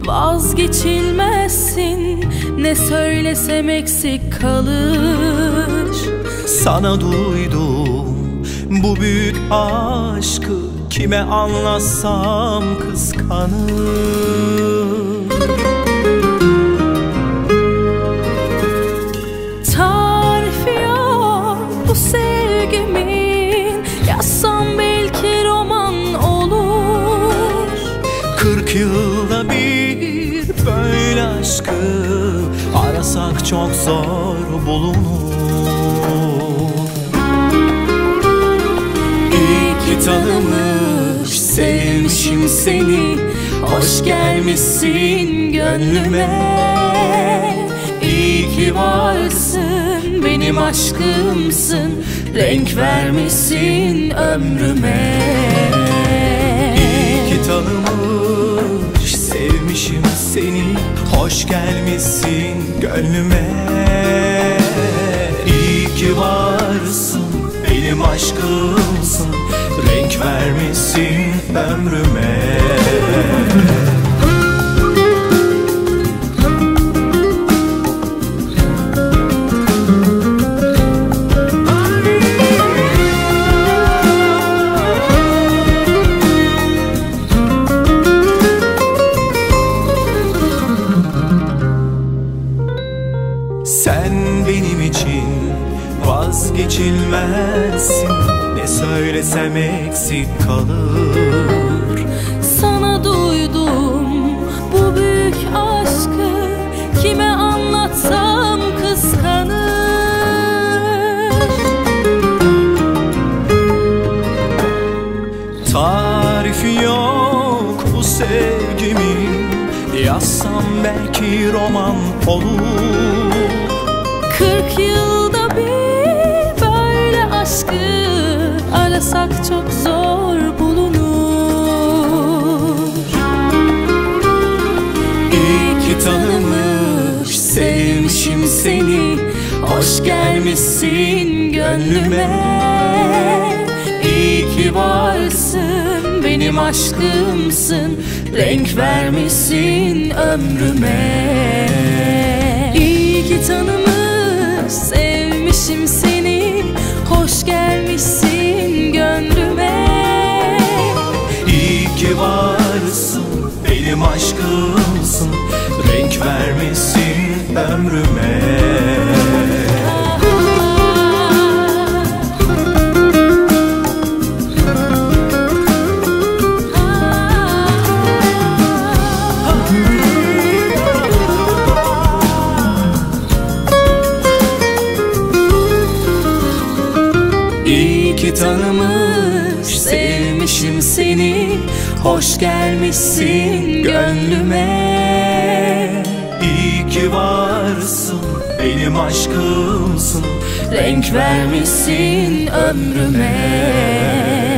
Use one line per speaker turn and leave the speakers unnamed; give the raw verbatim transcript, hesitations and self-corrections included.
Vazgeçilmezsin, ne söylesem eksik kalır.
Sana duydum bu büyük aşkı, kime anlatsam kıskanır.
Tarifi yok bu sevgimin, yazsam belki roman olur.
Kırk yılda bir böyle aşkı arasak çok zor bulunur. İyi ki tanımış, sevmişim seni, hoş gelmişsin gönlüme. İyi ki varsın, benim aşkımsın, renk vermişsin ömrüme. İyi ki tanımış, sevmişim seni, hoş gelmişsin gönlüme. İyi ki varsın, benim aşkımsın, renk vermişsin ömrüme. Sen benim için vazgeçilmezsin, ne söylesem eksik kalır.
Sana duydum bu büyük aşkı, kime anlatsam kıskanır.
Tarifi yok bu sevgimin, yazsam belki roman olur.
Kırk yılda bir böyle aşkı arasak çok zor bulunur.
İyi ki tanımış, sevmişim seni, hoş gelmişsin gönlüme. İyi ki varsın, benim aşkımsın, renk vermişsin ömrüme.
İyi ki tanımış, sevmişim seni, hoş gelmişsin gönlüme.
İyi ki varsın, benim aşkımsın, renk vermişsin ömrüme. İyi ki tanımış, sevmişim seni, hoş gelmişsin gönlüme. İyi ki varsın, benim aşkımsın, renk vermişsin ömrüme.